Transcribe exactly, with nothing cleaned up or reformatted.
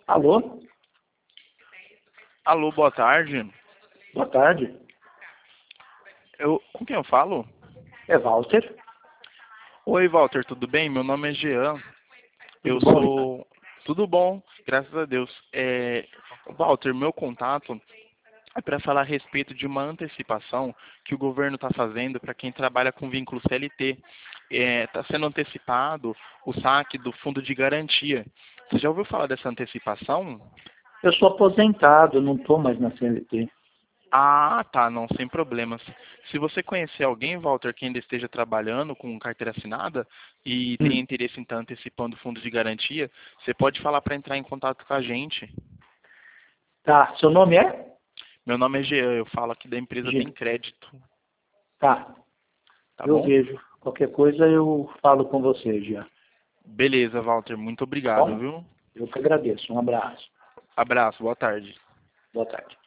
Alô? Alô, boa tarde. Boa tarde. Eu, com quem eu falo? É Walter. Oi, Walter, tudo bem? Meu nome é Jean. Tudo Eu bom, Ricardo? sou... Tudo bom, graças a Deus. É... Walter, meu contato é para falar a respeito de uma antecipação que o governo está fazendo para quem trabalha com vínculo C L T. Está sendo antecipado o saque do fundo de garantia. Você já ouviu falar dessa antecipação? Eu sou aposentado, não estou mais na C L T. Ah, tá, não, sem problemas. Se você conhecer alguém, Walter, que ainda esteja trabalhando com carteira assinada e tenha Hum. interesse em estar antecipando fundos de garantia, você pode falar para entrar em contato com a gente. Tá, seu nome é? Meu nome é Jean, eu falo aqui da empresa Tem G. Crédito, Tá, tá eu bom? vejo. Qualquer coisa eu falo com você, Jean. Beleza, Walter, muito Tá obrigado, bom? viu? Eu que agradeço. Um abraço. Abraço, boa tarde. Boa tarde.